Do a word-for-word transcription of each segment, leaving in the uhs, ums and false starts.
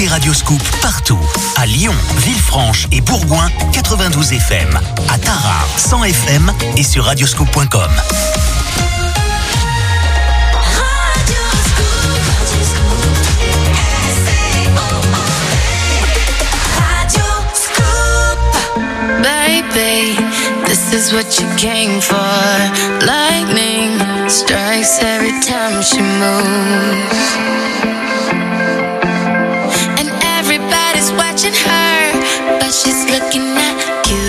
Radioscoop partout. À Lyon, Villefranche et Bourgoin, quatre-vingt-douze F M. À Tarare, cent F M et sur radioscoop point com. Baby, this is what you came for. Lightning strikes every time she moves, and everybody's watching her, but she's looking at you.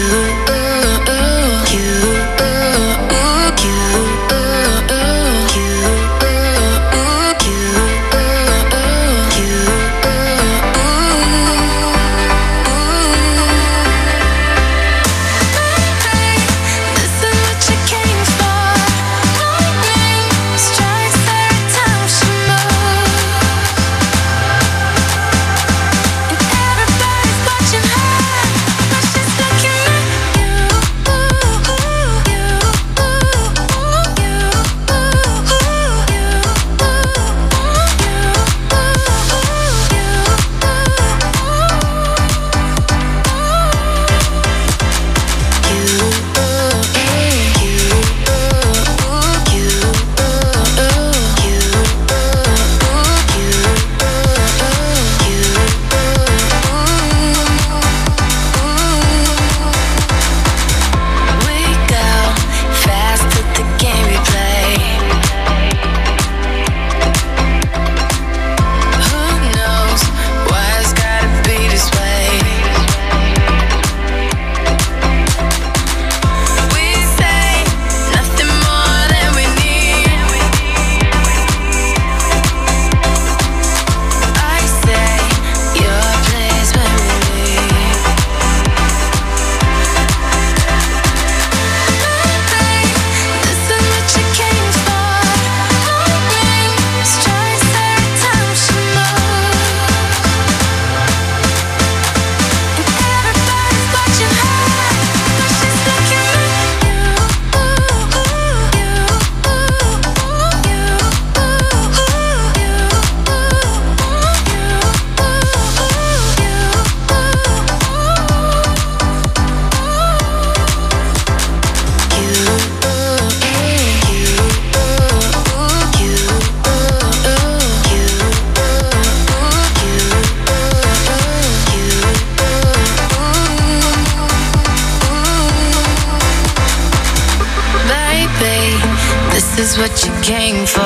This is what you came for.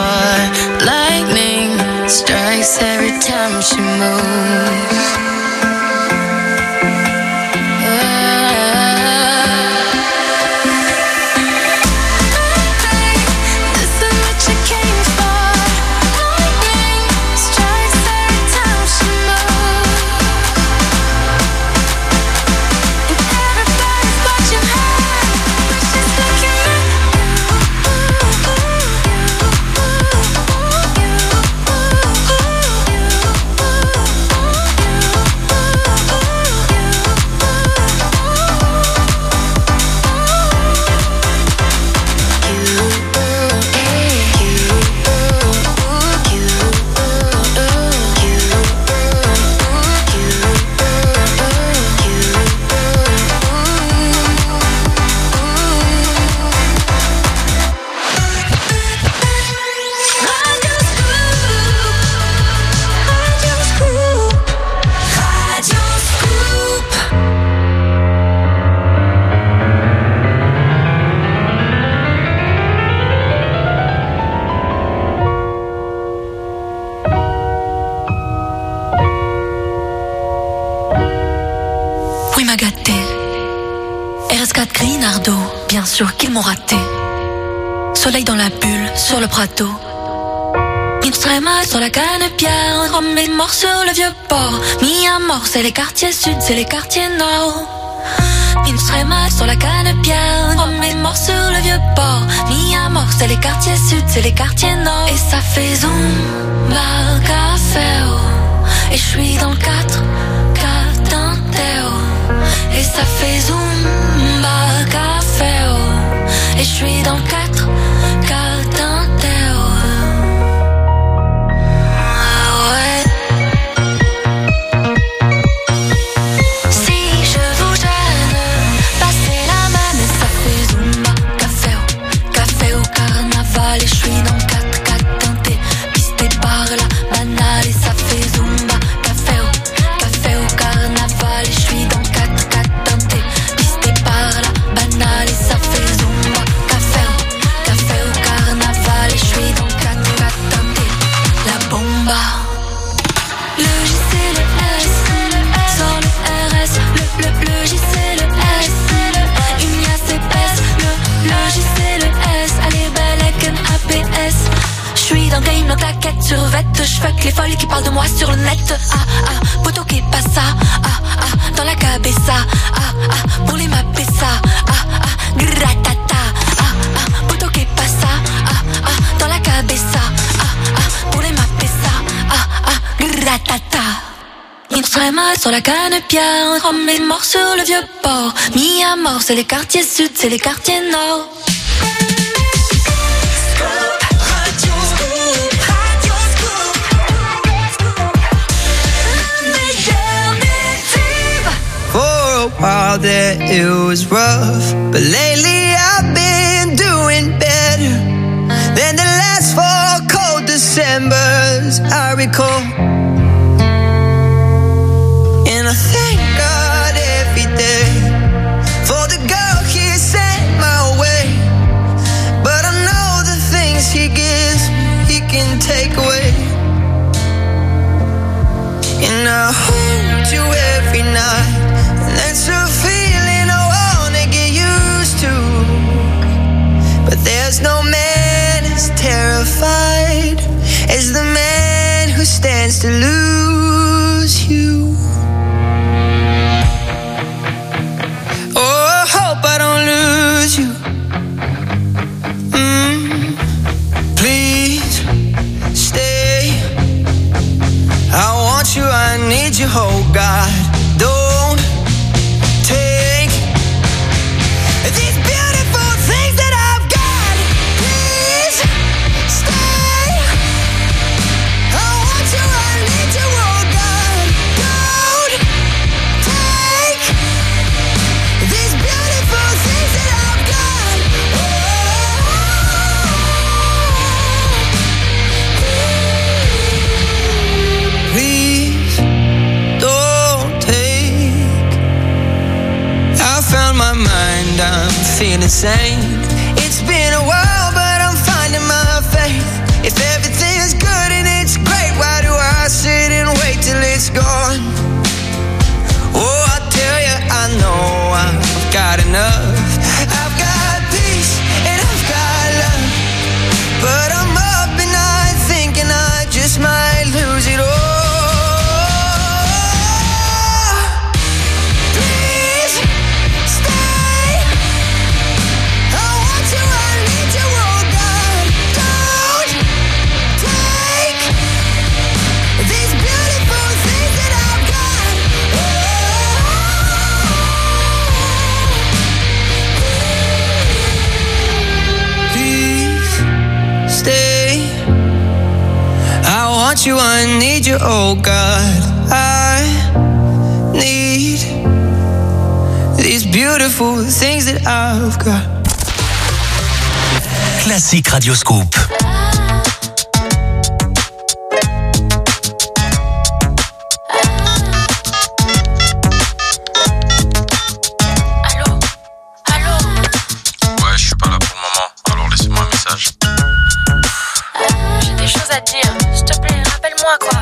Lightning strikes every time she moves. Bien sûr qu'ils m'ont raté. Soleil dans la bulle, sur le prateau. Une strema sur la canne-pierre. Rome est mort sur le vieux port. Mis à mort, c'est les quartiers sud, c'est les quartiers nord. Une strema sur la canne-pierre. Rome est mort sur le vieux port. Mis à mort, c'est les quartiers sud, c'est les quartiers nord. Et ça fait zumba, café, oh. Et je suis dans le quatre, quatre d'un Théo. Et ça fait zumba, café, oh. Et je suis dans le quatre, quatre d'un Théo. Ah ouais. fête. Je fuck les folles qui parlent de moi sur le net. Ah ah, poto que pasa. Ah ah, dans la cabeza. Ah ah, pour les mapper ça. Ah ah, gratata. Ah ah, poto que pasa. Ah ah, dans la cabeza. Ah ah, pour les mapper ça. Ah ah, gratata. Ils seraient mal sur la canne-pierre, comme les morts sur le vieux port. Mis à mort, c'est les quartiers sud, c'est les quartiers nord. For a while there it was rough, but lately I've been doing better than the last four cold Decembers I recall. And I thank God every day for the girl He sent my way. But I know the things He gives me, He can take away. And I hold you every night, and that's a feeling I wanna get used to. But there's no man as terrified as the man who stands to lose you. Oh, I hope I don't lose you. Mm, please stay. I want you, I need you, oh God. Don't take these beautiful things that I've got. Please stay. I want you, I need you, oh God. Don't take these beautiful things that I've got. Oh, please don't take. I found my mind, I'm feeling sane. It's been a while, but I'm finding my faith. If everything is good and it's great, why do I sit and wait till it's gone? Oh, I tell you, I know I've got enough. I've got peace and I've got love, but I'm up at night thinking I just might lose it all. Please stay. I want you, I need you, oh God. Don't take these beautiful things that I've got. Please stay. I want you, I need you, oh God. I need these beautiful things that I've got. Classique Radioscoop. Allô? Allô? Ouais, je suis pas là pour le moment, alors laissez-moi un message. J'ai des choses à te dire, s'il te plaît, rappelle-moi quoi.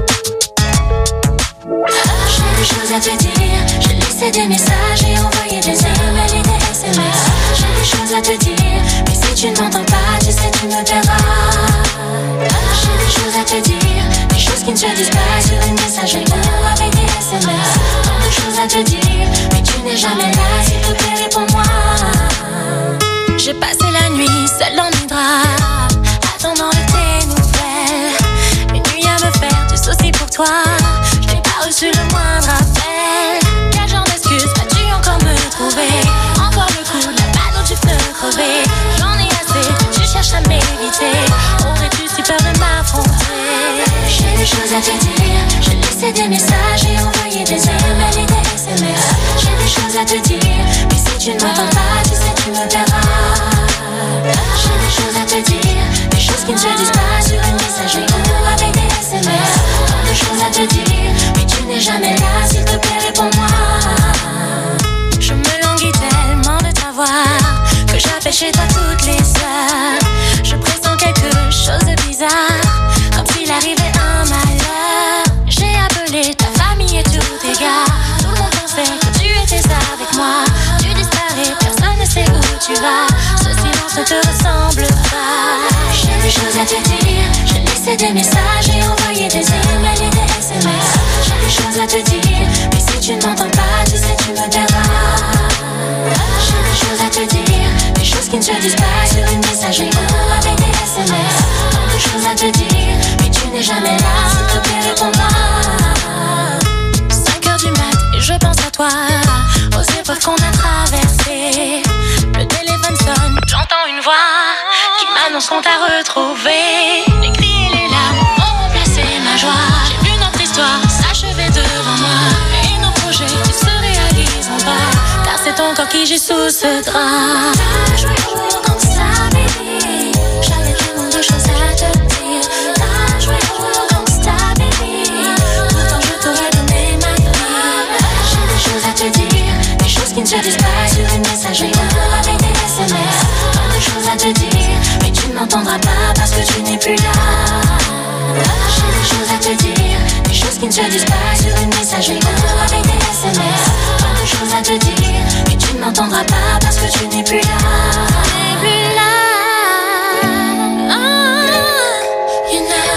J'ai des choses à te dire. J'ai laissé des messages et envoyé des emails et des S M S. J'ai des choses à te dire, mais si tu ne m'entends pas, tu sais, tu me verras. J'ai des choses à te dire, des choses qui ne se disent pas sur une messagerie ou avec des S M S. Tant de choses à te dire, mais tu n'es jamais là, s'il te plaît, réponds-moi. J'ai passé la nuit seule dans mes draps, attendant de tes nouvelles. Une nuit à me faire du souci pour toi, je n'ai pas reçu le moindre appel. Quel genre d'excuse vas-tu encore me trouver? Encore le coup de la balle dont tu peux crever. J'en ai assez, tu cherches à m'éviter. Aurais-tu si peur de m'affronter? J'ai des choses à te dire, j'ai laissé des messages et envoyé des emails et des S M S. J'ai des choses à te dire, mais si tu ne m'entends pas, tu sais, tu me verras. J'ai des choses à te dire, des choses qui ne se disent pas sur une messagerie ou avec des S M S. Tant de choses à te dire, mais tu n'es jamais là, s'il te plaît, réponds-moi. Je me languis tellement de t'avoir que j'appelle chez toi toutes les heures. Je pressens quelque chose de bizarre, comme s'il arrivait un malheur. J'ai appelé ta famille et tous tes gars. Tout le monde pensait que tu étais avec moi. Tu disparais, personne ne sait où tu vas. Ce silence ne te ressemble pas. J'ai des choses à te dire, je laisse laisser des messages et envoyer des emails et des S M S. J'ai des choses à te dire, mais si tu ne m'entends pas, tu sais tu me tairras. J'ai des choses à te dire, des choses qui ne se disent pas sur une messagerie ou avec des S M S. Tant de choses à te dire, mais tu n'es jamais là, s'il te plaît réponds-moi. Cinq heures du mat et je pense à toi, aux épreuves qu'on a traversées. Le téléphone sonne, j'entends une voix qui m'annonce qu'on t'a retrouvé. Les cris et les larmes ont remplacé ma joie. J'ai vu notre histoire s'achever devant moi, et nos projets qui se réaliseront pas, car c'est ton corps qui gît sous ce drap. T'as joué, joué comme ça, baby. J'avais tellement de choses à te dire. T'as joué, joué comme ça, baby. Pourtant je t'aurais donné ma vie. J'ai des choses à te dire, des choses qui ne se disent pas sur une messagerie ou avec des S M S. Tant de choses à te dire, mais tu ne m'entendras pas parce que tu n'es plus là. J'ai des choses à te dire, des choses qui ne se disent pas sur une messagerie ou avec des S M S. Tant de choses à te dire, mais tu ne m'entendras pas parce que tu n'es plus là. Tu n'es plus là. Oh, you know.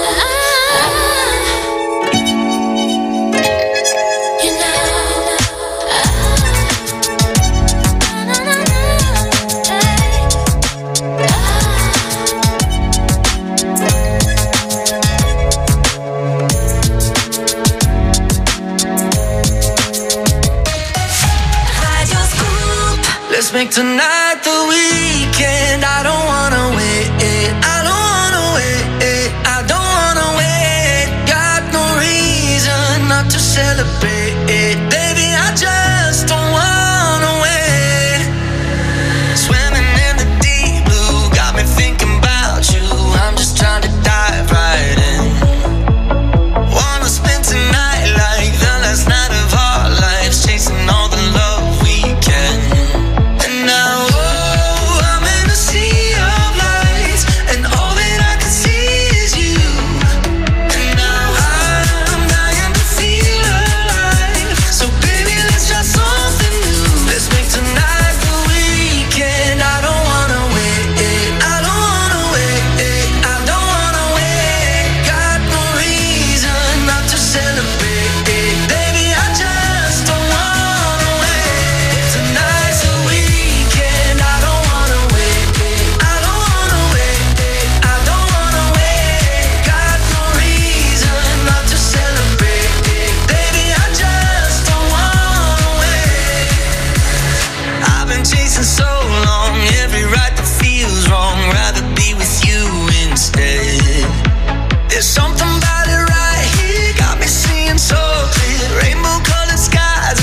Let's make tonight the weekend. I don't wanna wait. I don't wanna wait. I don't wanna wait. Got no reason not to celebrate. Baby, I just don't wanna wait. Swimming in the deep blue got me thinking about you. I'm just trying to dive right in. Wanna spend tonight like the last night of our lives, chasing all the love we can. Now, oh, I'm in a sea of lights, and all that I can see is you. And now I'm dying to feel alive. So baby, let's try something new. Let's make tonight the weekend. I don't wanna wait. I don't wanna wait. I don't wanna wait. Got no reason not to celebrate. Baby, I just don't wanna wait. Tonight's the weekend. I don't wanna wait. I don't wanna wait. I don't wanna wait. Got no reason not to celebrate. Baby, I just don't wanna wait. I've been chasing so long, every right that feels wrong. Rather be with you instead. There's something about it right here, got me seeing so clear. Rainbow colored skies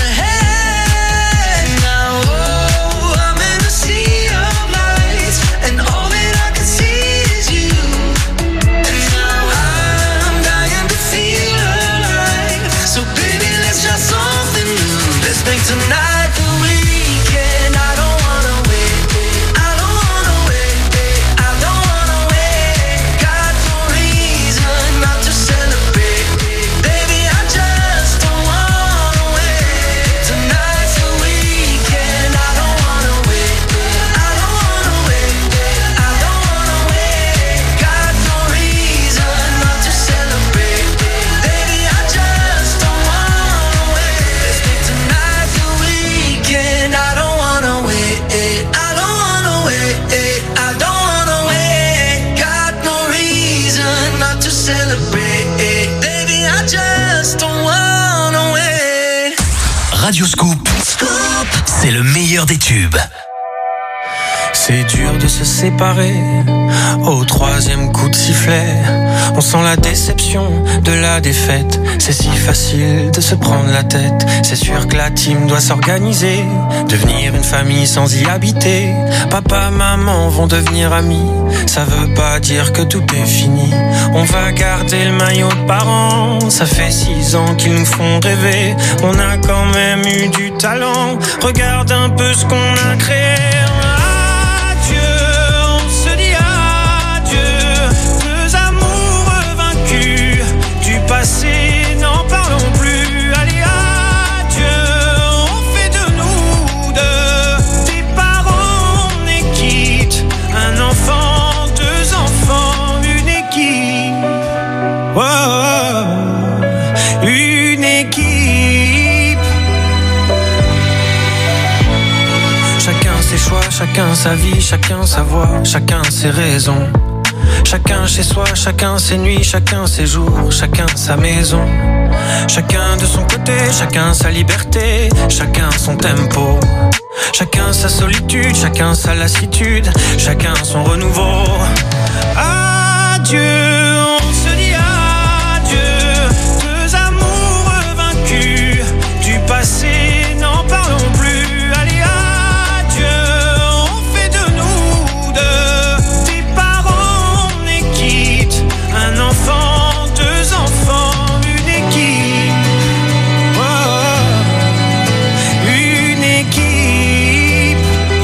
ahead. Now, oh, I'm in a sea of lights, and all that I can see is you. And now I'm dying to feel alive. So baby, let's try something new. Let's make tonight the weekend. I don't wanna wait. I don't wanna wait. I don't wanna wait. Got no reason not to celebrate. Baby, I just don't wanna wait. Tonight's the weekend. I don't wanna wait. I don't wanna wait. I don't wanna wait. Got no reason not to celebrate. Baby, I just don't wanna wait. Let's make tonight the weekend. I don't wanna wait. I don't wanna wait. I don't wanna wait. Got no reason not to celebrate. Baby, I just don't wanna wait. Radio Scoop, c'est le meilleur des tubes. C'est dur de se séparer au troisième coup de sifflet. On sent la déception de la défaite. C'est si facile de se prendre la tête. C'est sûr que la team doit s'organiser, devenir une famille sans y habiter. Papa, maman vont devenir amis. Ça veut pas dire que tout est fini. On va garder le maillot de parents. Ça fait six ans qu'ils nous font rêver. On a quand même eu du talent. Regarde un peu ce qu'on a créé. Passé, n'en parlons plus. Allez, adieu, on fait de nous deux des parents, on est quitte. Un enfant, deux enfants, une équipe. Chacun ses choix, chacun sa vie, chacun sa voix, chacun ses raisons. Chacun chez soi, chacun ses nuits, chacun ses jours, chacun sa maison. Chacun de son côté, chacun sa liberté, chacun son tempo. Chacun sa solitude, chacun sa lassitude, chacun son renouveau. Adieu, on se dit adieu, deux amours vaincus, du passé n'en parlons plus. Allez adieu, on fait de nous deux des parents, on est quitte, un enfant, deux enfants, une équipe. Oh, une équipe.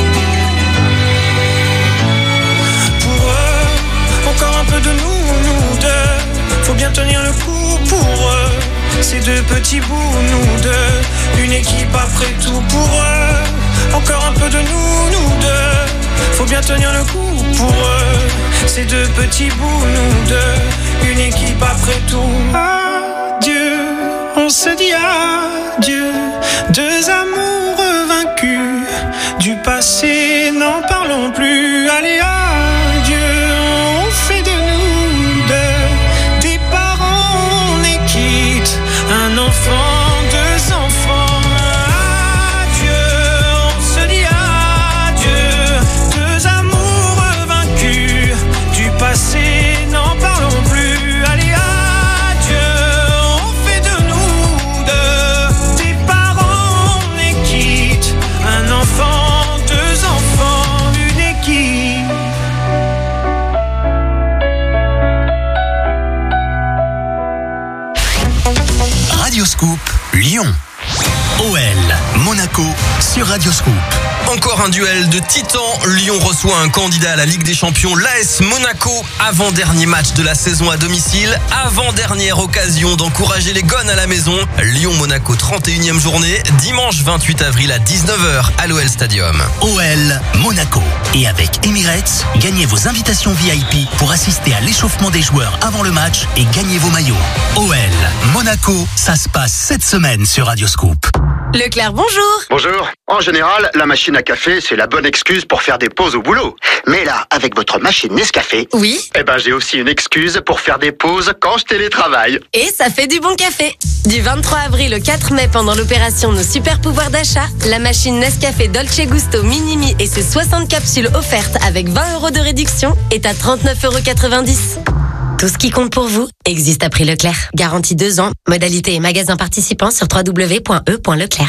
Pour eux, encore un peu de nous, nous deux. Faut bien tenir le coup pour eux. Ces deux petits bouts, nous deux. Une équipe après tout pour eux. Encore un peu de nous, nous deux. Faut bien tenir le coup pour eux. Ces deux petits bouts, nous deux. Une équipe après tout. Adieu, on se dit adieu. Deux amours vaincus. Du passé, n'en parlons plus. Allez, adieu, on fait de nous deux des parents, on est quitte, un enfant, deux enfants. Adieu, on se dit adieu. Deux amours vaincus. Du passé, n'en parlons plus. Allez, adieu, on fait de nous deux des parents, on est quitte, un enfant, deux enfants, une équipe. Radio Scoop, Lyon. O L, Monaco, sur Radio Scoop. Encore un duel de titans. Lyon reçoit un candidat à la Ligue des Champions, l'A S Monaco. Avant-dernier match de la saison à domicile. Avant-dernière occasion d'encourager les Gones à la maison. Lyon-Monaco, trente et unième journée. Dimanche vingt-huit avril à dix-neuf heures à l'O L Stadium. O L, Monaco. Et avec Emirates, gagnez vos invitations V I P pour assister à l'échauffement des joueurs avant le match et gagnez vos maillots. O L, Monaco, ça se passe cette semaine sur Radio Scoop. Leclerc, bonjour. Bonjour. En général, la machine à café, c'est la bonne excuse pour faire des pauses au boulot. Mais là, avec votre machine Nescafé, Oui. eh ben j'ai aussi une excuse pour faire des pauses quand je télétravaille. Et ça fait du bon café. Du vingt-trois avril au quatre mai, pendant l'opération Nos Super Pouvoirs d'achat, la machine Nescafé Dolce Gusto Minimi et ses soixante capsules offertes avec vingt euros de réduction est à trente-neuf euros quatre-vingt-dix. Tout ce qui compte pour vous existe à prix Leclerc. Garantie deux ans. Modalité et magasins participants sur w w w point e point leclerc.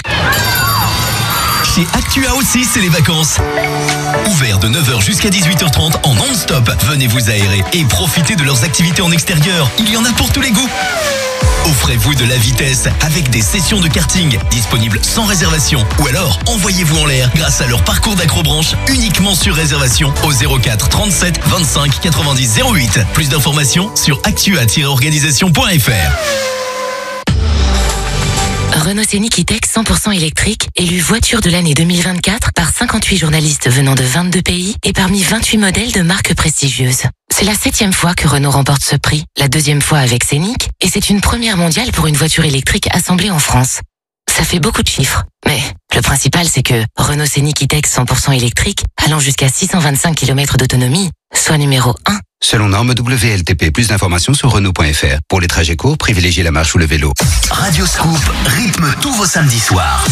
Chez Actua aussi, c'est les vacances. Ouvert de neuf heures jusqu'à dix-huit heures trente en non-stop. Venez vous aérer et profitez de leurs activités en extérieur. Il y en a pour tous les goûts. Offrez-vous de la vitesse avec des sessions de karting disponibles sans réservation. Ou alors, envoyez-vous en l'air grâce à leur parcours d'accrobranche uniquement sur réservation au zéro quatre trente-sept vingt-cinq quatre-vingt-dix zéro huit. Plus d'informations sur actua tiret organisation point f r. Renault Scénic E-Tech cent pour cent électrique, élu voiture de l'année deux mille vingt-quatre par cinquante-huit journalistes venant de vingt-deux pays et parmi vingt-huit modèles de marques prestigieuses. C'est la septième fois que Renault remporte ce prix, la deuxième fois avec Scénic, et c'est une première mondiale pour une voiture électrique assemblée en France. Ça fait beaucoup de chiffres, mais le principal c'est que Renault Scénic E-Tech cent pour cent électrique, allant jusqu'à six cent vingt-cinq kilomètres d'autonomie, soit numéro un. Selon norme W L T P, plus d'informations sur Renault point F R. Pour les trajets courts, privilégiez la marche ou le vélo. Radio Scoop rythme tous vos samedis soirs.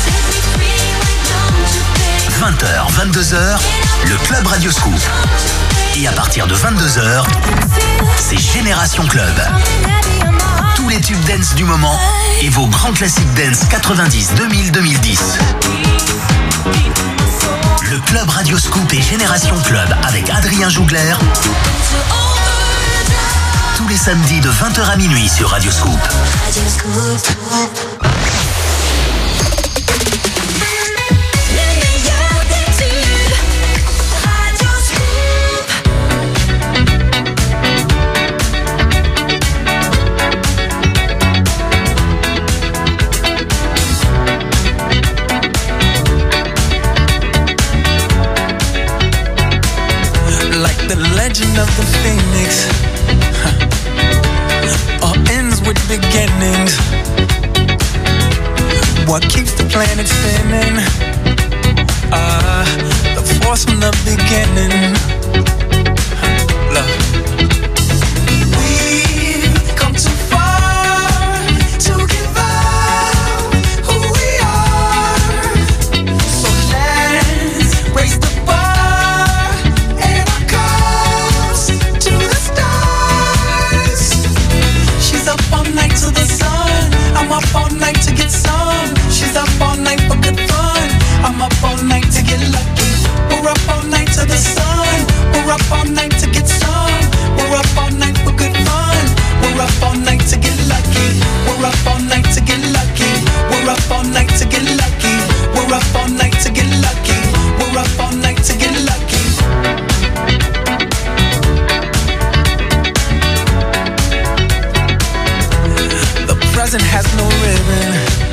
vingt heures, vingt-deux heures, le Club Radio Scoop. Et à partir de vingt-deux heures, c'est Génération Club. Tous les tubes dance du moment et vos grands classiques dance quatre-vingt-dix, deux mille, deux mille dix. Le Club Radio Scoop et Génération Club avec Adrien Jougler. Tous les samedis de vingt heures à minuit sur Radio Scoop. The legend of the phoenix, huh. All ends with beginnings. What keeps the planet spinning? Uh, yours from the beginning. Love. We've come too far to give up who we are. So let's raise the bar and our cups to the stars. She's up all night to the sun. I'm up all night to get some. She's up all night for good fun. I'm up all night to get lucky. We're up all night to the sun. We're up all night to get some. We're up all night for good fun. We're up all night to get lucky. We're up all night to get lucky. We're up all night to get lucky. We're up all night to get lucky. We're up all night to get lucky. The present has no ribbon.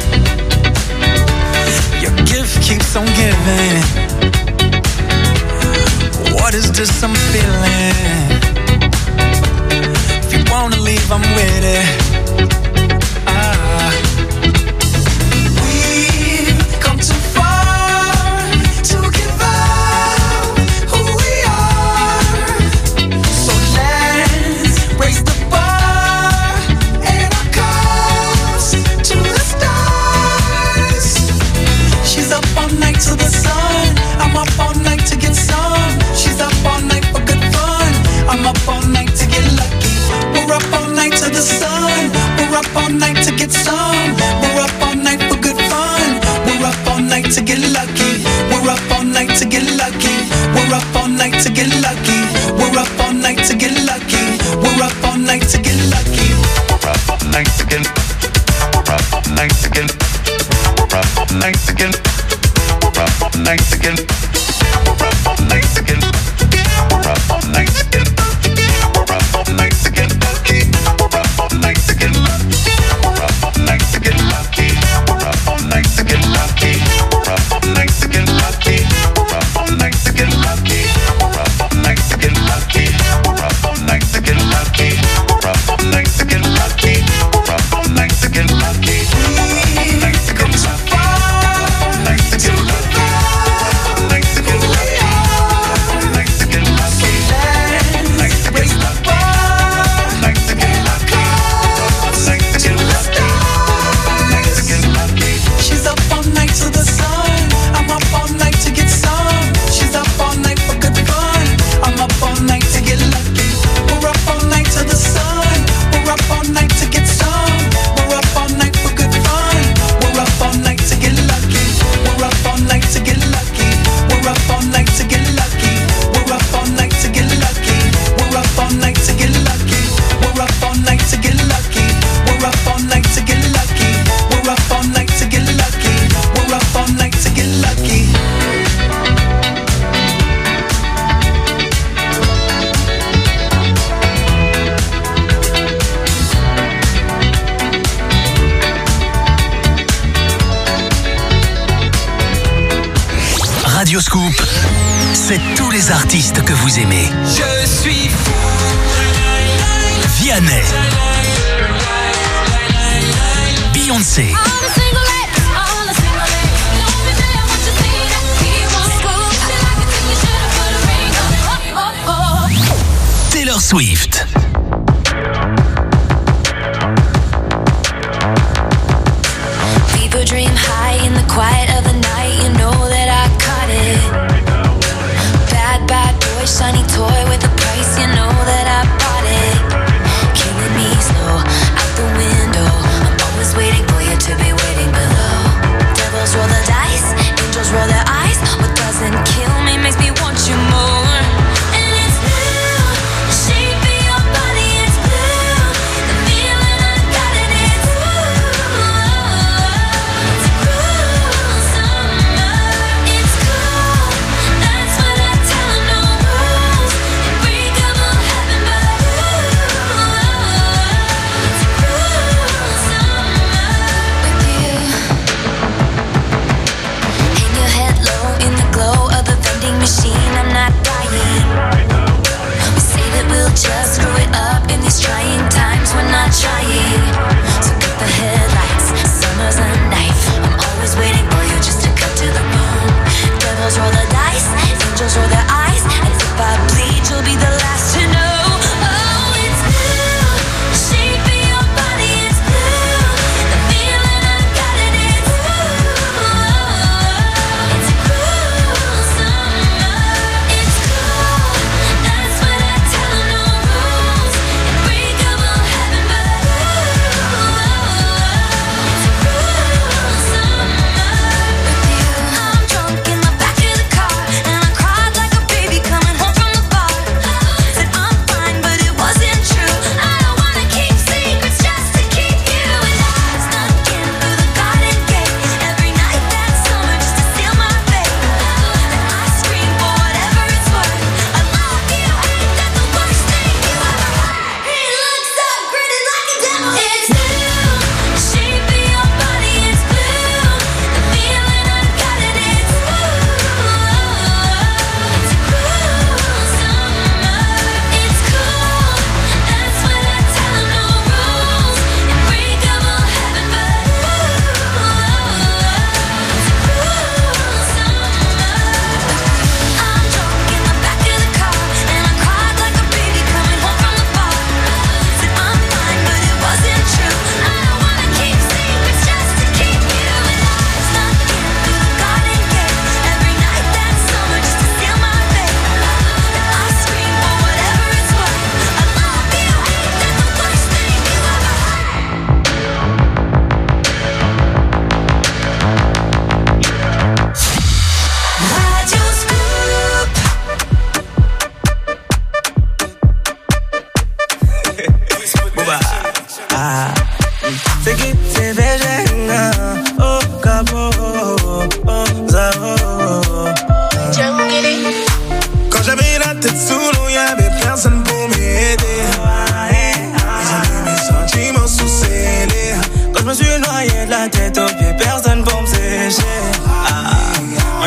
Your gift keeps on giving. What is this I'm feeling? If you wanna leave, I'm with it. Ah. We've come too far to give up who we are. So let's raise the bar and our cups to the stars. She's up all night to the sun. I'm up all night to get some. She's up all night for good fun. I'm up all night to get lucky. We're up all night to the sun. We're up all night to get some. We're up all night for good fun. We're up all night to get lucky. We're up all night to get lucky. We're up all night to get lucky. We're up all night to get lucky. We're up all night to get lucky. We're up all night to get. We're up all night to get. We're up all night to get. We're up all night to get. We're up all night to get. We're up all night to get. We're up all night to get lucky. We're up all night to get lucky. We're up all night to get lucky. We're up all night to get lucky. We're up all night to get lucky. We're up all night to get lucky. We're up all night to get lucky. We're up all night to get lucky. We're up all night to get lucky. We're up all night to get lucky. We're up all night to get lucky. Radioscoop, c'est tous les artistes que vous aimez. Je suis fou. Vianney, Beyoncé, Taylor Swift. People dream high in the quiet of the night. You know that I caught it. Bad, bad boy, shiny toy with a price. You know that I bought it. Killing me slow, out the window. I'm always waiting for you to be waiting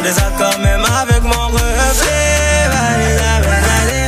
des accords même avec mon reflet. Vas-y, vas-y, vas-y,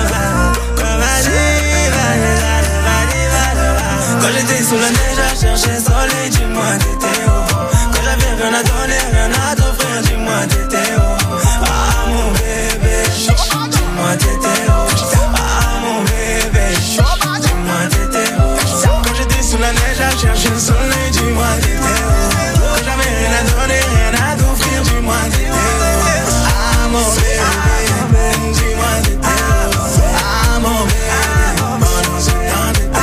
vas-y. Quand j'étais sous la neige à chercher soleil, dis-moi t'étais où? Quand j'avais rien à donner, rien à t'offrir, dis-moi t'étais où? Ah mon bébé, dis-moi t'étais où? Ah mon bébé, dis-moi t'étais où? Quand j'étais sous la neige à chercher le soleil, dis-moi t'étais où? Quand j'avais rien à donner, rien à t'offrir, dis-moi t'étais où? Ah mon bébé, dis-moi t'étais où? Ah mon bébé, pendant ce temps t'étais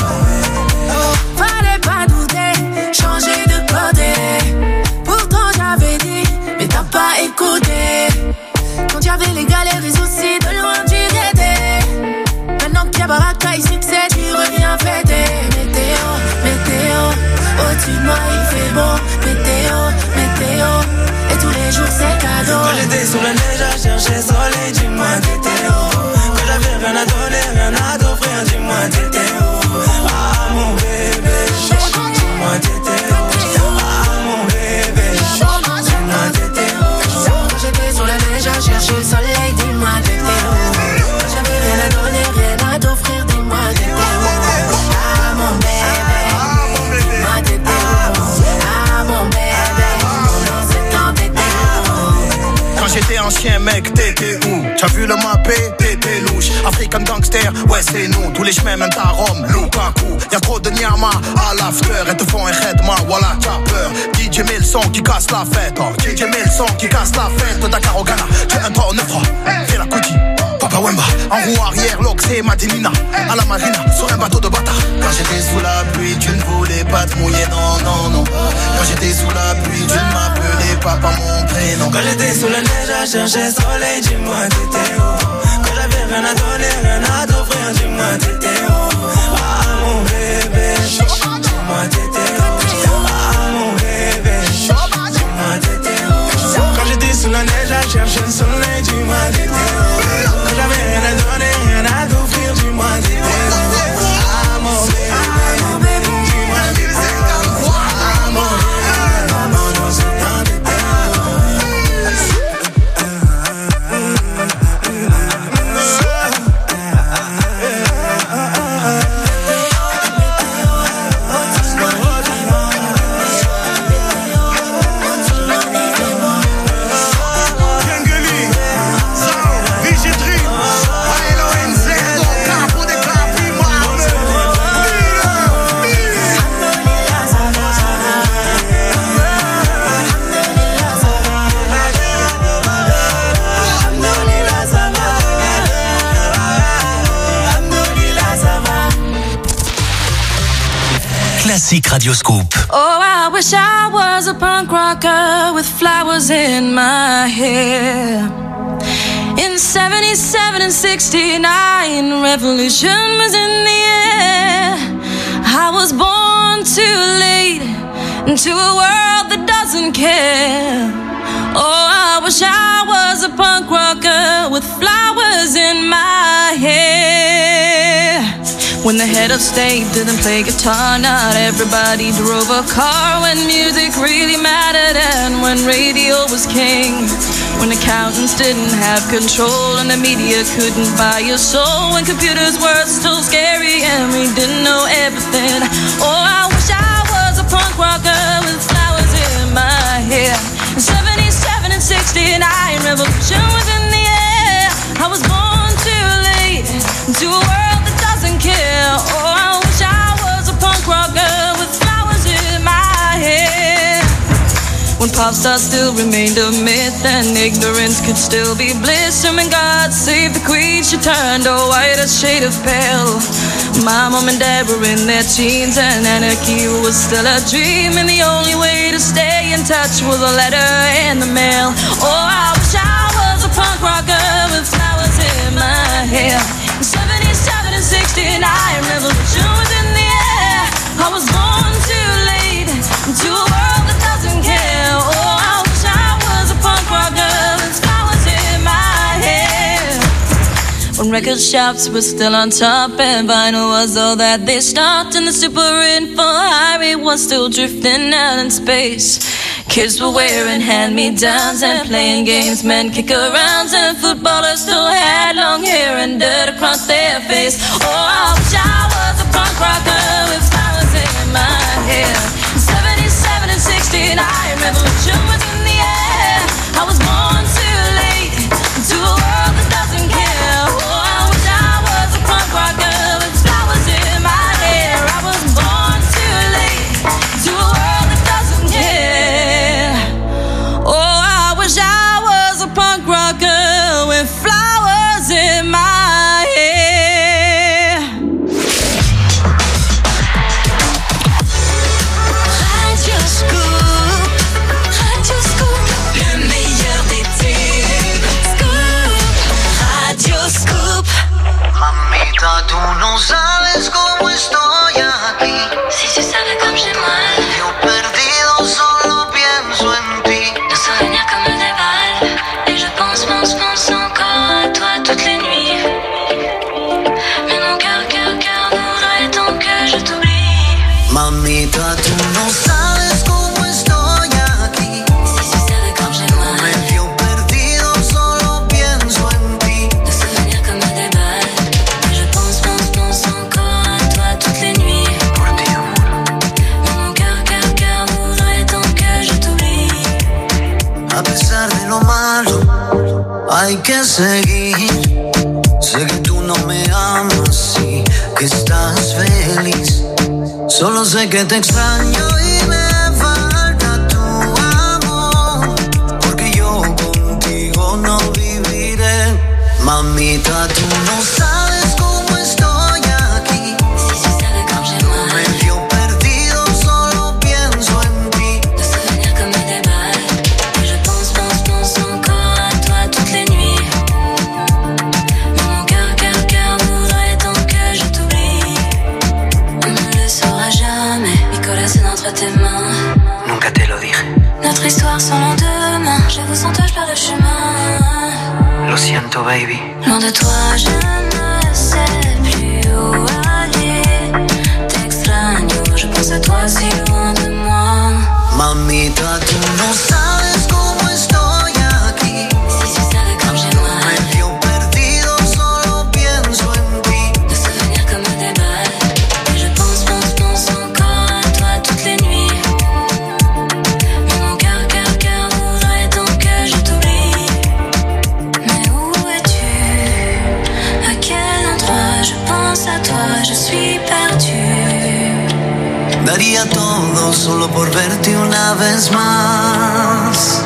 où? Fallait pas douter, changer de côté. Pourtant j'avais dit, mais t'as pas écouté. Quand y'avait les galères et soucis, de loin tu étais. Maintenant qu'il y a baraka et succès, tu reviens fêter. Météo, météo, au-dessus de moi il fait beau. Météo, météo, et tous les jours c'est cadeau. Quand j'étais sous la neige à chercher soleil, dis-moi t'étais où? Quand j'avais rien à donner, rien à t'offrir, dis-moi t'étais où? Ah mon bébé, dis-moi t'étais où? Ah mon bébé, dis-moi t'étais où? Quand j'étais sur la neige à chercher le soleil, dis-moi t'étais où? Quand j'avais rien à donner, rien à t'offrir, dis-moi t'étais où? Ah mon bébé, dis-moi t'étais où? Ah mon bébé, pendant ce temps t'étais où? Quand j'étais un chien mec, t'étais où? T'as vu le mappé, t'étais louche. African gangster, ouais c'est nous. Tous les chemins mènent à Rome, Lukaku. Y'a trop de nyama à l'after. Elles te font un redma, voilà t'as peur. D J met le son qui casse la fête, oh. D J met le son qui casse la fête. Dakar au Ghana, tu es un trois neuf trois. Fais la Kuti, Papa Wemba. En roue arrière, l'Oxé, Madinina. À la marina, sur un bateau de bâtard. Quand j'étais sous la pluie, tu ne voulais pas te mouiller, non, non, non. Quand j'étais sous la pluie, tu ne m'appelais pas par mon prénom. Quand j'étais sous la neige à chercher soleil, dis-moi t'étais où? Quand j'avais rien à donner, rien à t'offrir, dis-moi t'étais où? Ah mon bébé, dis-moi t'étais où? Ah mon bébé, dis-moi t'étais où? Quand j'étais sous la neige à chercher le soleil, dis-moi t'étais où? Quand j'avais rien à donner, rien à t'offrir, dis-moi t'étais où? Ah mon bébé, dis-moi t'étais où? Ah mon bébé, pendant ce temps t'étais où? Classique Radio Scoop. Oh, I wish I was a punk rocker with flowers in my hair. In seventy-seven and sixty-nine, revolution was in the air. I was born too late into a world that doesn't care. Oh, I wish I was a punk rocker with flowers in my hair. When the head of state didn't play guitar, not everybody drove a car. When music really mattered and when radio was king. When accountants didn't have control and the media couldn't buy your soul. When computers were still scary and we didn't know everything. Oh, I wish I was a punk rocker with flowers in my hair. In seventy-seven and sixty-nine, revolution was in the air. I was born too late into a world that doesn't care. Oh, I wish I was a punk rocker with flowers in my hair. When pop stars still remained a myth and ignorance could still be bliss. And when God saved the queen, she turned a whiter shade of pale. My mom and dad were in their teens and anarchy was still a dream. And the only way to stay in touch was a letter in the mail. Oh, I wish I was a punk rocker with flowers in my hair. In seventy-seven and sixty-nine, revolution was in the air. I was born too late into a world that doesn't care. Oh, I wish I was a punk rocker with flowers in my hair. When record shops were still on top and vinyl was all that they stopped, and the super info highway was still drifting out in space. Kids were wearing hand-me-downs and playing games. Men kick-arounds and footballers still had long hair and dirt across their face. Oh, I wish I was a punk rocker with flowers in my hair. In seventy-seven and sixty-nine, revolution was in the air. I was born too late to a world that doesn't care. Oh, I wish I was a punk rocker with flowers in my hair. I was born too late to a world that doesn't care. Oh, I wish I was a punk rocker with flowers in my hair. Radio Scoop, Radio Scoop, le meilleur des tubes. Scoop, Radio Scoop. Mamita, tú no sabes cómo estoy aquí. Si tu savais comme j'ai mal. Yo perdido solo pienso en ti. Nos souvenirs comme des balles. Et je pense, pense, pense encore à toi toutes les nuits. Mais mon cœur, cœur, cœur voudrait tant que je t'oublie. Mamita, tú no sabes cómo estoy aquí. Si tu savais comme j'ai mal. Medio perdido solo pienso en ti. Nos souvenirs comme des balles. Et je pense, pense, pense encore à toi toutes les nuits. Mais mon cœur, cœur, cœur voudrait tant que je t'oublie. A pesar de lo malo, hay que seguir. Sé que tú no me amas y que estás feliz. Solo sé que te extraño y me falta tu amor. Porque yo contigo no viviré. Mamita, tú no sabes cómo estoy aquí. Si tu savais comme j'ai mal. Medio perdido, solo pienso en ti. Nos souvenirs comme des balles. Et je pense, pense, pense encore à toi toutes les nuits. Mais mon cœur, cœur, cœur voudrait tant que je t'oublie. On ne le saura jamais. Nicolas, c'est entre tes mains. Nunca te lo dije. Notre histoire sans lendemain. Je vous sens, je perds le chemin. Lo siento, baby. Loin de toi, je ne sais plus où aller. T'extraño, je pense à toi si loin de moi. Mamita, tú no sabes cómo estoy aquí. Si tu savais comme j'ai mal. Medio perdido, solo pienso en ti. Nos souvenirs comme des balles. Et je pense, pense, pense encore à toi toutes les nuits. Mais mon cœur, cœur, cœur voudrait tant que je t'oublie. Mais où es-tu? À quel endroit? Je pense à toi, je suis perdue. Daría todo solo por verte una vez más.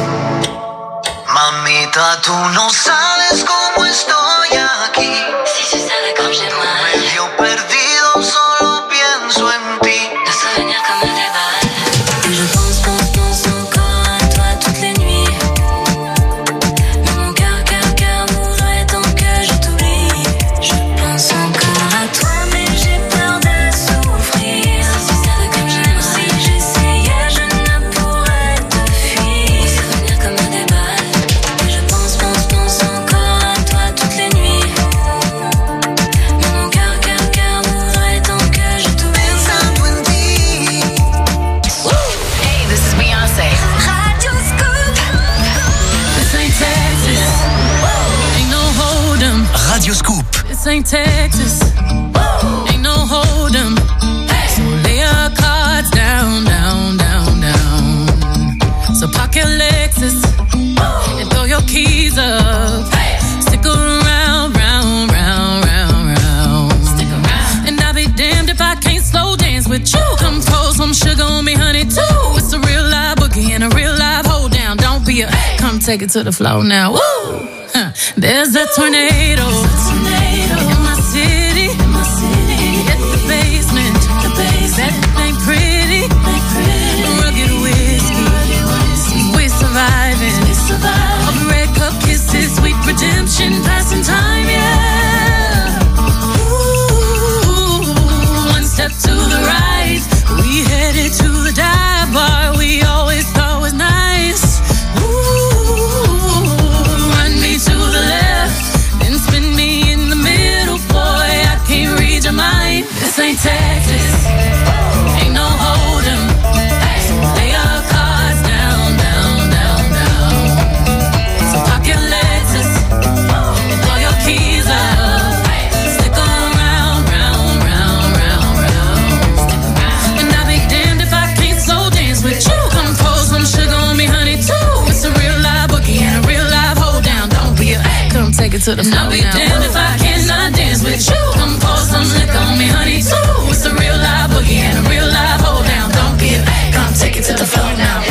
Mamita, tú no sabes cómo estoy aquí. Si tu savais comme j'ai mal. Medio perdido, solo pienso en ti. Nos souvenirs comme des balles. Et je pense, pense, pense encore à toi toutes les nuits. Mais mon cœur, cœur, cœur voudrait tant que je t'oublie. Je pense encore à toi, mais j'ai peur de souffrir. Si tu savais comme j'aime, si j'essayais, je ne pourrais te fuir. Nos souvenirs comme des balles. Et je pense, pense, pense encore à toi toutes les nuits. Mais mon cœur, cœur, cœur voudrait tant que je t'oublie. Pensando en ti. Hey, this is Beyonce. Radio Scoop. This ain't Texas. Ain't no hold 'em. Radio Scoop. This ain't Texas. Ain't no hold 'em. So lay your cards down, down, down, down. So park your Lexus and throw your keys up. Stick around, round, round, round, round. Stick around. And I'll be damned if I can't slow dance with you. Come pour some sugar on me, honey, too. It's a real live boogie and a real live hold down. Don't be a come take it to the floor now. Woo! Huh. There's a tornado. In my city. At the basement. That ain't pretty. Rugged whiskey. We're surviving. All the red cup kisses, sweet redemption, passing time, yeah. Ooh, one step to the right. We headed to the dive bar we always thought was nice. Ooh, run me to the left, then spin me in the middle. take it to the And floor I'll be now. damned if I cannot dance with you. Come pour some liquor on me, honey, too. It's a real live boogie and a real live hold down. Don't be a fake, come take it to the floor now.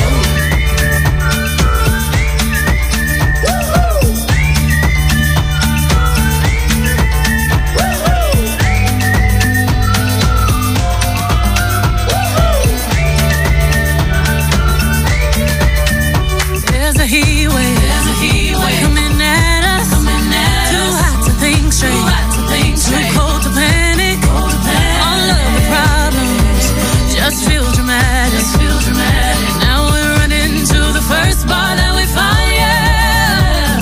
There's a heat wave, There's a heat wave coming at us. coming at Too us. hot to think straight. Too hot to think Too straight. cold to panic. Cold to panic. All of the problems just feel dramatic. Just feel dramatic. Now we're running to the first bar that we find. Yeah.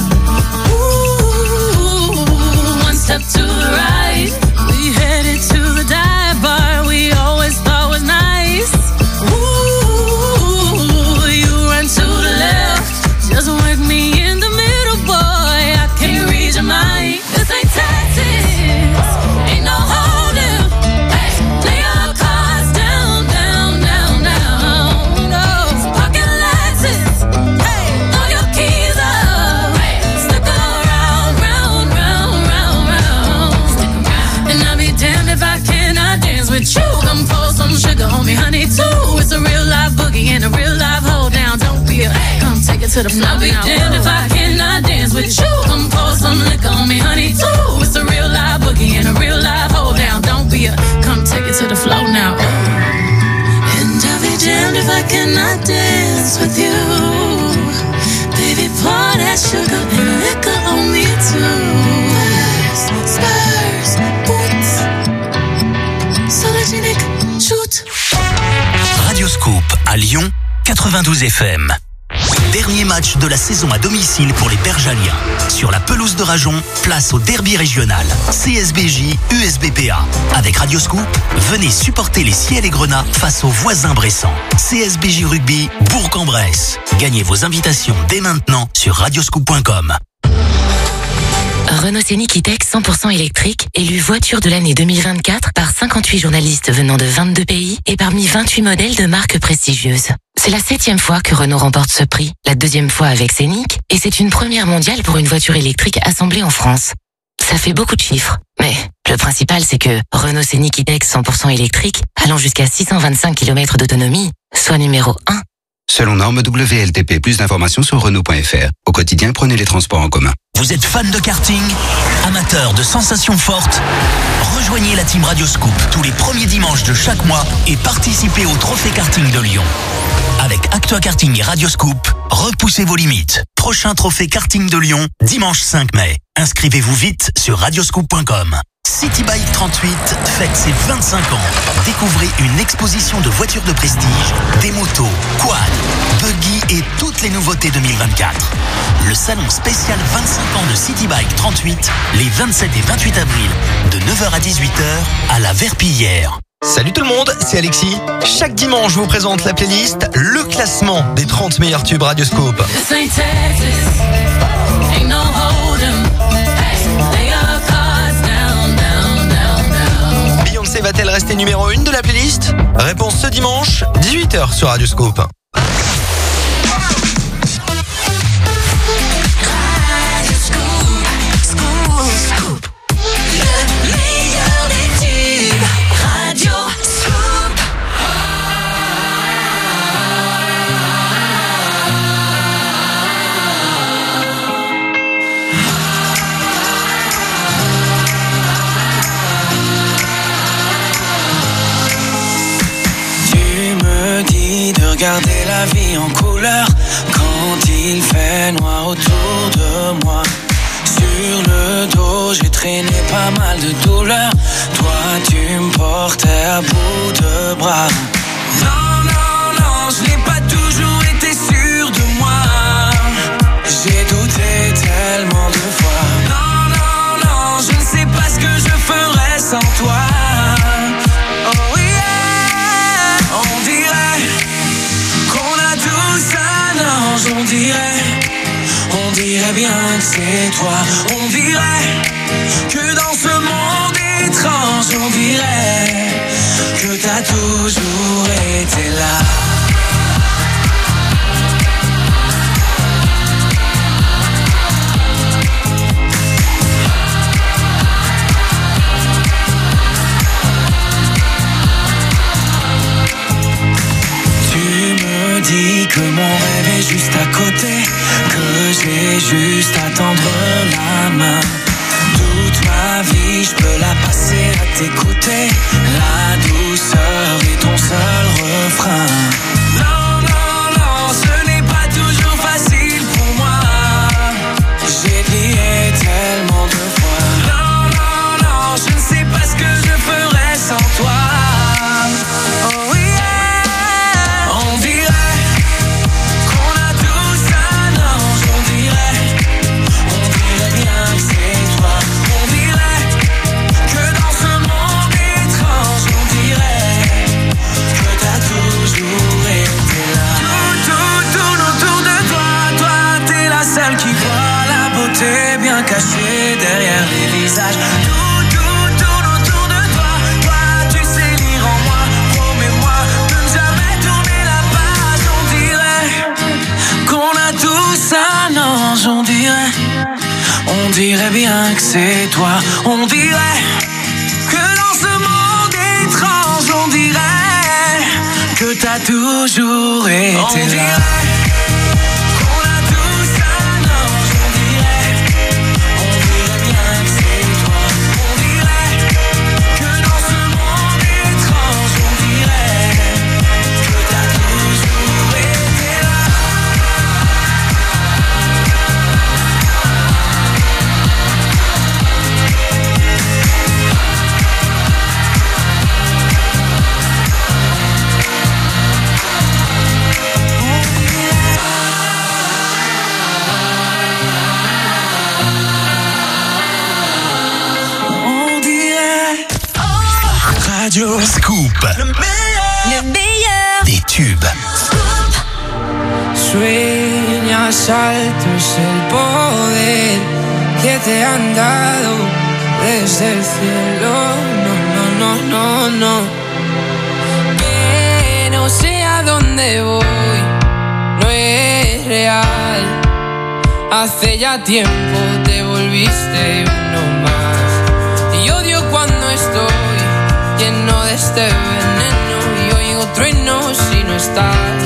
Ooh, one step to the right. We headed to the dive bar we always thought was nice. Ooh, You run to the left, just work me in the middle, boy. I can't read your mind. this ain't tactics. Ain't no holding. Hey, lay your cards down, down, down, down. No. Pocket Lexus. Hey, throw your keys up. Hey, stick around, round, round, round, round. Stick around. And I'll be damned if I cannot dance with you. Come pour some sugar on me, honey, too. It's a real live boogie and a real live hold down. Don't be a come take it to the floor I'll be now. damned if I cannot dance with you. Come pour some liquor on me, honey, too. It's a real live boogie and a real live hold down. Don't be a come take it to the floor now. And I'll be damned if I cannot dance with you. Baby, pour that sugar and liquor on me too. Spurs, boots, Solargenic, shoot. Radioscoop à Lyon, quatre-vingt-douze F M. Dernier match de la saison à domicile pour les Bergaliens. Sur la pelouse de Rajon, place au derby régional. C S B J U S B P A. Avec Radioscoop, venez supporter les Ciels et Grenats face aux voisins bressans. C S B J Rugby, Bourg-en-Bresse. Gagnez vos invitations dès maintenant sur radioscoop point com. Renault Scénic E-Tech cent pour cent électrique, élu voiture de l'année deux mille vingt-quatre par cinquante-huit journalistes venant de vingt-deux pays et parmi vingt-huit modèles de marques prestigieuses. C'est la septième fois que Renault remporte ce prix, la deuxième fois avec Scénic, et c'est une première mondiale pour une voiture électrique assemblée en France. Ça fait beaucoup de chiffres, mais le principal c'est que Renault Scénic E-Tech cent pour cent électrique, allant jusqu'à six cent vingt-cinq kilomètres d'autonomie, soit numéro un. Selon norme W L T P, plus d'informations sur Renault point F R. Au quotidien, prenez les transports en commun. Vous êtes fan de karting? Amateur de sensations fortes? Rejoignez la team Radioscoop tous les premiers dimanches de chaque mois et participez au Trophée Karting de Lyon. Avec Actua Karting et Radioscoop, repoussez vos limites. Prochain Trophée Karting de Lyon, dimanche cinq mai. Inscrivez-vous vite sur radioscoop point com. City Bike trente-huit fête ses vingt-cinq ans. Découvrez une exposition de voitures de prestige, des motos, quad, buggy et toutes les nouveautés deux mille vingt-quatre. Le salon spécial vingt-cinq ans de City Bike trente-huit, les vingt-sept et vingt-huit avril, de neuf heures à dix-huit heures, à la Verpillière. Salut tout le monde, c'est Alexis. Chaque dimanche, je vous présente la playlist, le classement des trente meilleurs tubes Radioscoop. This ain't Texas. Ain't no hold'em. Hey, lay your cards down, down, down, down. Beyoncé va-t-elle rester numéro une de la playlist? Réponse ce dimanche, dix-huit heures sur Radioscoop. Regarder la vie en couleur quand il fait noir autour de moi. Sur le dos, j'ai traîné pas mal de douleurs. Toi, tu me portais à bout de bras. Non, non, non, je n'ai pas toujours été sûr de moi. J'ai douté tellement de fois. Non, non, non, je ne sais pas ce que je ferais sans toi. Oh yeah, on dirait qu'on a tous un ange, on dirait, on dirait bien que c'est toi. On dirait que dans ce monde étrange, on dirait que t'as toujours été là. juste à tendre la main. Toute ma vie, je peux la passer à t'écouter. La douceur est ton seul refrain. Non, non, non, ce n'est pas toujours facile pour moi. J'ai plié tellement de fois. Non, non, non, je ne sais pas ce que je ferais sans toi. Oh yeah. On dirait qu'on a tous un ange. On dirait, on dirait bien que c'est toi. On dirait que dans ce monde étrange, on dirait que t'as toujours été là. Tout, tout tourne autour de toi. Toi, t'es la seule qui voit la beauté bien cachée derrière les visages. Tout, tout tourne autour de toi. Toi, tu sais lire en moi. Promets-moi de ne jamais tourner la page. On dirait qu'on a tous un ange. On dirait, on dirait bien que c'est toi. On dirait que dans ce monde étrange, on dirait que t'as toujours été on là. Dirait qu'on a tous un ange. On dirait, on dirait bien que c'est toi. On dirait que dans ce monde étrange, on dirait que t'as toujours été là. On dirait Radio Scoop. Le meilleur, Le meilleur. des tubes. Sueñas alto es el poder que te han dado desde el cielo. No, no, no, no, no. Que no sé a dónde voy, no es real. Hace ya tiempo te volviste uno más. Y odio cuando estoy lleno de este veneno y oigo truenos si no estás.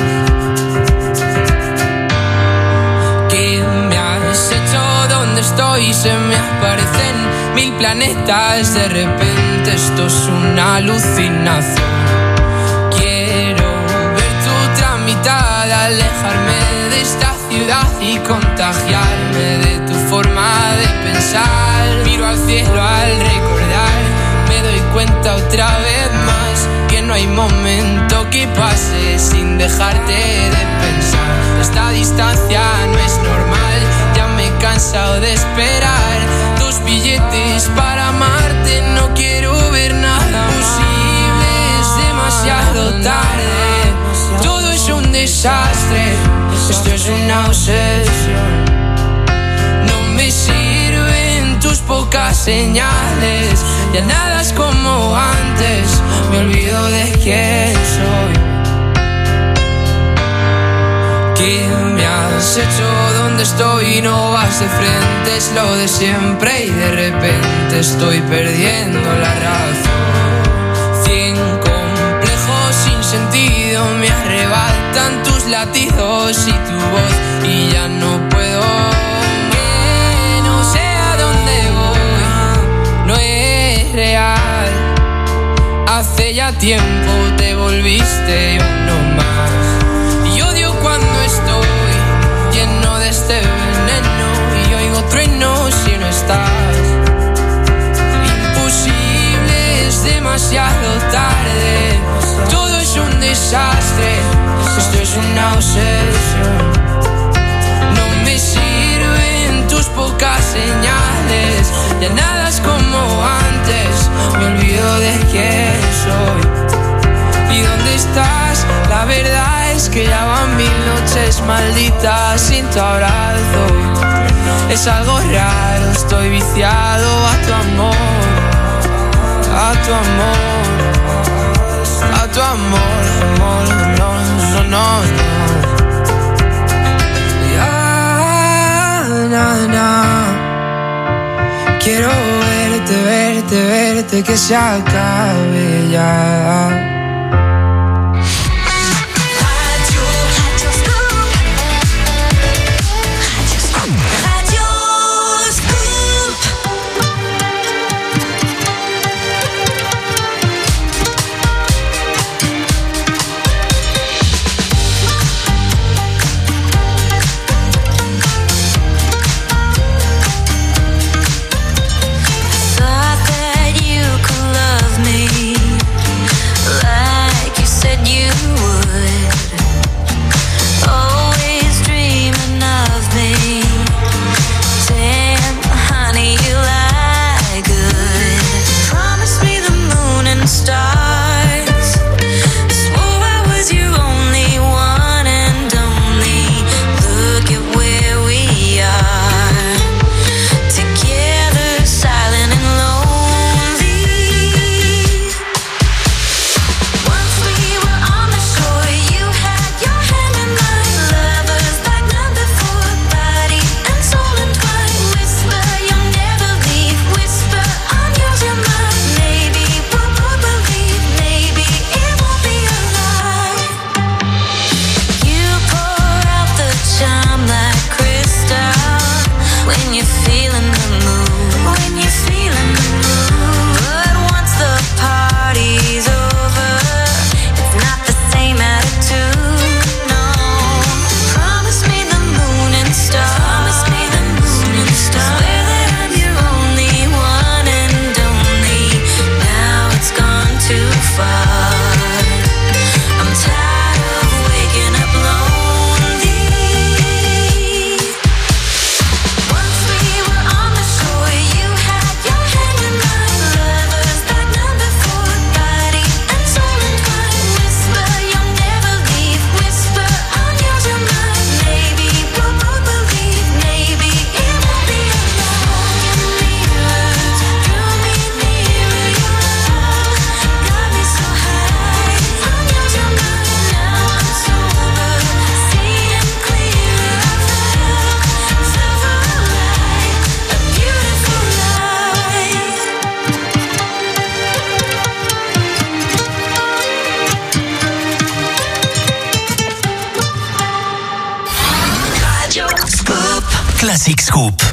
¿Qué me has hecho? ¿Dónde estoy? Se me aparecen mil planetas. De repente esto es una alucinación. Quiero ver tu otra mitad, alejarme de esta ciudad y contagiarme de tu forma de pensar. Miro al cielo al recordar, me doy cuenta otra vez más que no hay momento que pase sin dejarte de pensar. Esta distancia no es normal, ya me he cansado de esperar. Dos billetes para amarte, no quiero ver nada posible, es demasiado tarde. Todo es un desastre, esto es una obsesión. No me sirven tus pocas señales, ya nada es como antes, me olvido de quién soy. ¿Qué me has hecho? ¿Dónde estoy? No vas de frente, es lo de siempre y de repente estoy perdiendo la razón. Cien complejos sin sentido me arrebatan tus latidos y tu voz y ya no puedo. Que no sé a dónde voy, no es real. Hace ya tiempo te volviste uno más. Y odio cuando estoy lleno de este veneno y oigo truenos si no estás. Imposible, es demasiado tarde. Todo es un desastre, esto es una obsesión. No me sirven tus pocas señales, ya nada es como antes, me olvido de quién soy. ¿Y dónde estás? La verdad es que ya van mil noches malditas sin tu abrazo. Es algo raro, estoy viciado a tu amor, a tu amor, a tu amor, amor, no, no, no, no. Ya, na, na. Quiero verte, verte, verte, que se acabe ya. Radio you're feeling the mood, when you're feeling the mood. But once the party's over, it's not the same attitude, no. Promise me the moon and stars, promise me the moon and stars. Swear that I'm your only one and only. Now it's gone too far. I'm tired of waking up lonely. Once we were on the shore, you had your hand in mine. Lovers that number four, body and soul entwined. Whisper you'll never leave, whisper I'm yours, you're mine. Maybe we'll both believe, maybe it won't be alone. Mirrors drew me nearer, your love got me so high. I'm yours, you're mine. Now I'm sober, seeing clearer. I felt, felt alive, a beautiful life. Radio Scoop. Classic Scoop.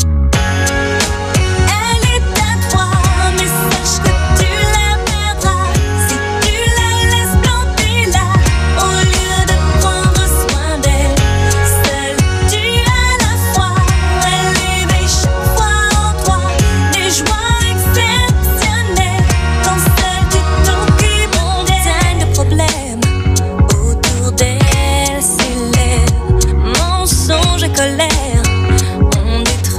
Elle est à toi, mais sache que tu la perdras si tu la laisses planter là, au lieu de prendre soin d'elle. Seule tu as la foi, elle éveille chaque fois en toi des joies exceptionnelles. Quand seul tu t'occupes d'elle, de problèmes autour d'elle s'élèvent. Mensonges et colère ont détruit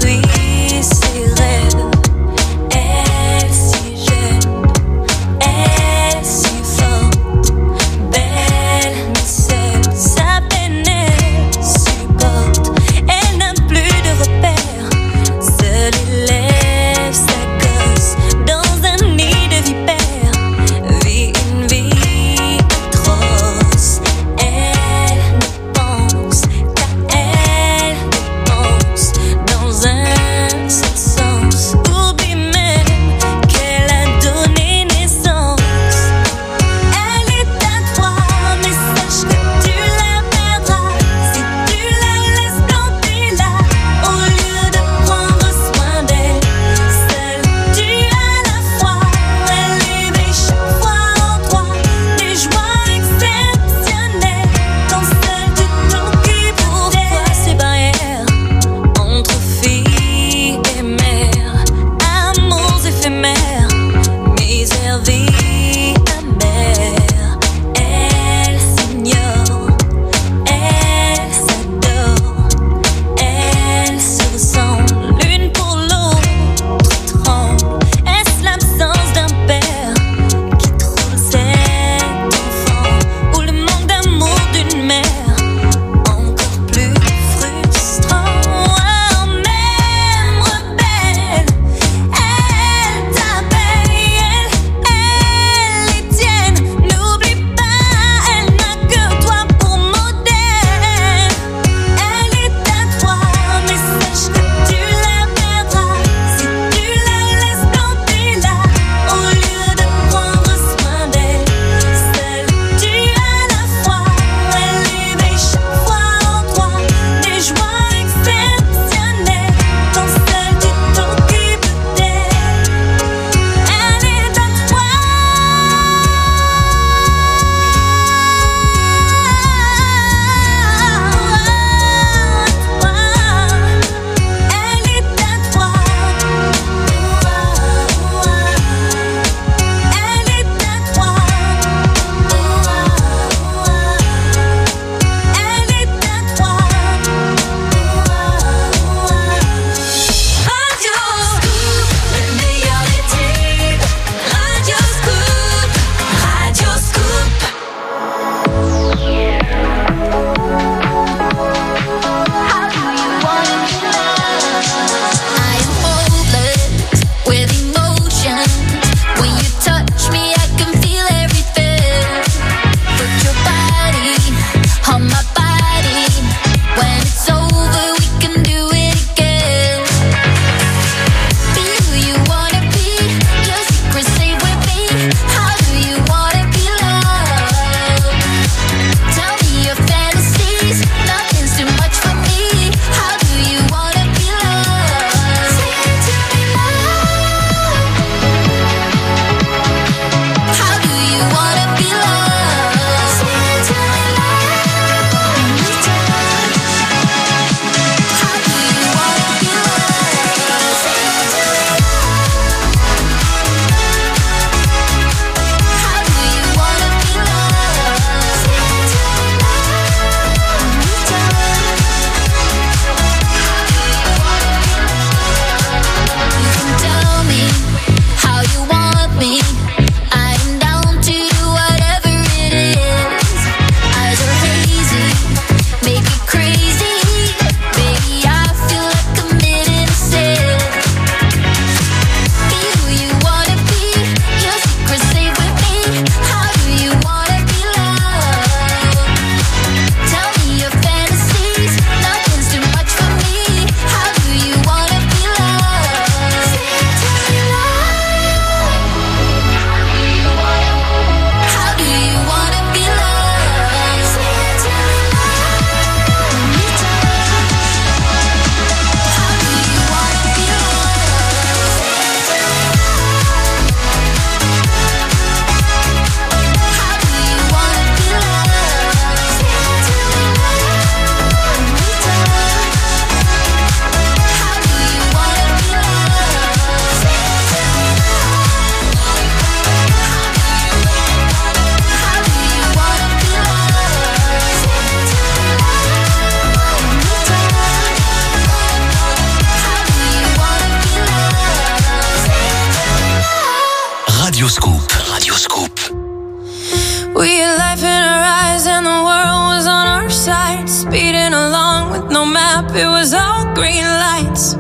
Radioscoop. Radioscoop. We had life in our eyes and the world was on our side. Speeding along with no map, it was all green lights.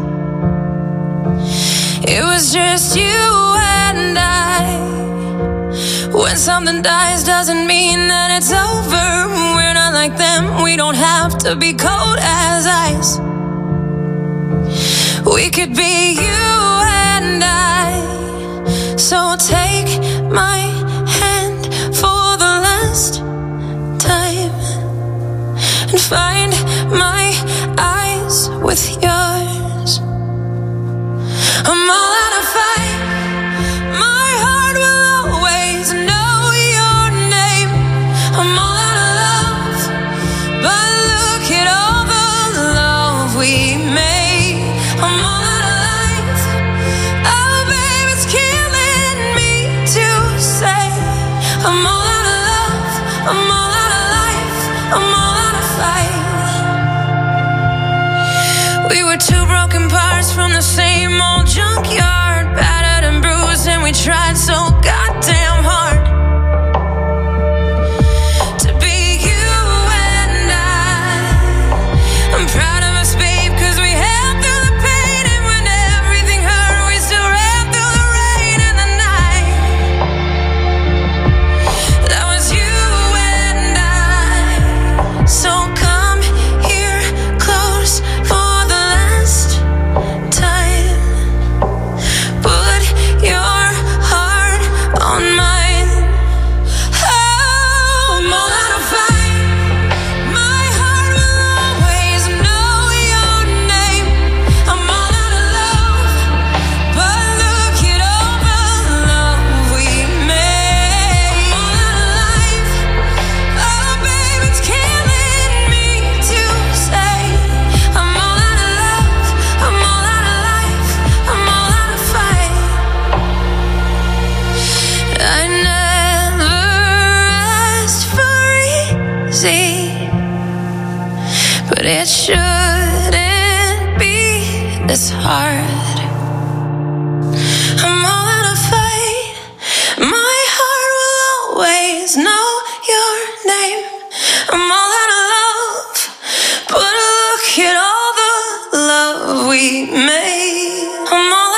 It was just you and I. When something dies doesn't mean that it's over. We're not like them, we don't have to be cold as ice. We could be you and I. So take my hand for the last time and find my eyes with yours. I'm all out of fight. My heart will always know your name. I'm all out of love, but look at all the love we made. I'm all out of life. Oh, babe, it's killing me to say. I'm all out of love. I'm all out of life. I'm all out of fight. We were two broken parts from the same old junkyard, battered and bruised, and we tried so goddamn hard to be you and I. I'm proud of us, babe, cause we held through the pain, and when everything hurt, we still ran through the rain and the night. That was you and I. So come here close for the last time. Put your heart on mine. Oh, I'm all out of fight. My heart will always know your name. I'm all out of love, but look at all the love we made. I'm all out of life. Oh, babe, it's killing me to say. I'm all out of love. I'm all out of life. I'm all out of fight. I never asked for easy, but it shouldn't be this hard. I'm all out of fight. My heart will always know your name. I'm all out of love, but look at all the love we made. I'm all